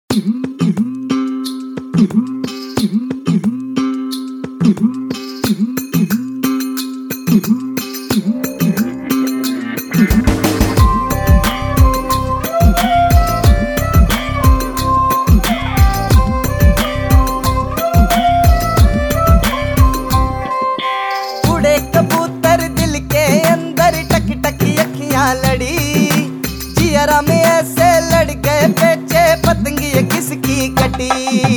उड़े कबूतर दिल के अंदर टक टक अखियां लड़ी, जियरा में ऐसे लड़ गए बेचे पतंगी किसकी कटी।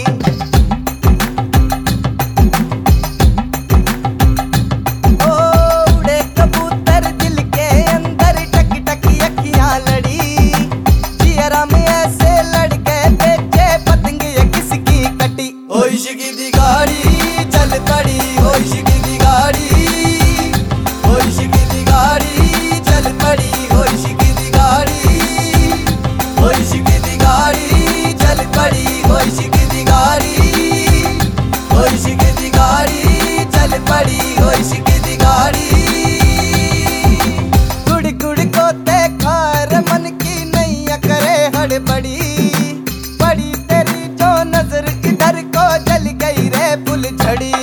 उड़े कबूतर दिल के अंदर टक टक अखियां लड़ी, जियरा में ऐसे लड़ गए बेचे पतंगी किसकी कटी। ओ इश्क दी गाड़ी चल पड़ी, ओ इश्क दी गाड़ी, ओ इश्क दी गाड़ी चल पड़ी, ओ इश्क दी गाड़ी, ओ इश्क दी गाड़ी चल पड़ी, ओ इश्क दी गाड़ी, ओ इश्क दी गाड़ी चल पड़ी, ओ इश्क दी गाड़ी। गुड़ गुड़ को देखा रे मन की नैया करे हड़बड़ी, बड़ी तेरी जो नजर इधर को जल गई रे फुल झड़ी।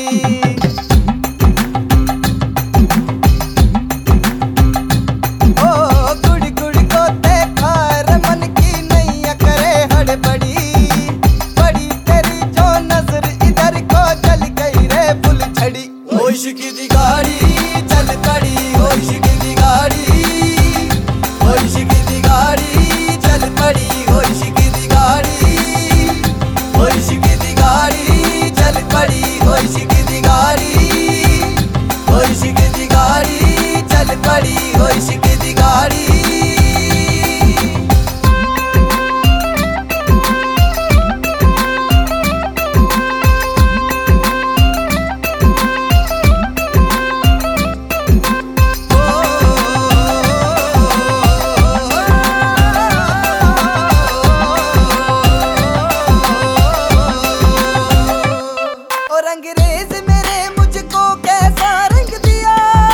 ओ इश्क दी गाड़ी चल पड़ी, ओ इश्क दी गाड़ी, ओ इश्क दी गाड़ी चल पड़ी, ओ इश्क दी गाड़ी, ओ इश्क दी गाड़ी चल पड़ी, ओ इश्क दी गाड़ी, ओ इश्क दी गाड़ी चल पड़ी, ओ इश्क दी गाड़ी। अंग्रेज मेरे मुझको कैसा रंग दिया,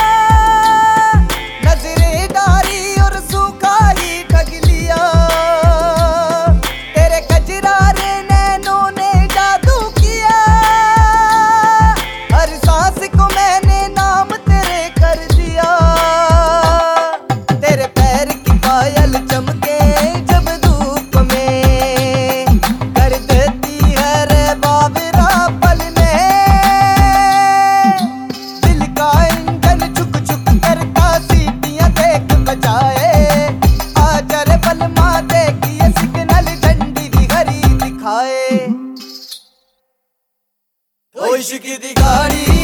नजरें डाली और सूखा ही ठग लिया। तेरे कजरारे नैनों ने जादू किया, हर सांस को मैंने नाम तेरे कर दिया। तेरे पैर की पायल चमके जब धूप में, कर देती है रे बाबरा पल में। सीटियां देख बजाए आजा रे बलमा, देखिए सिग्नल झंडी भी हरी दिखाए। ओ इश्क दी गाड़ी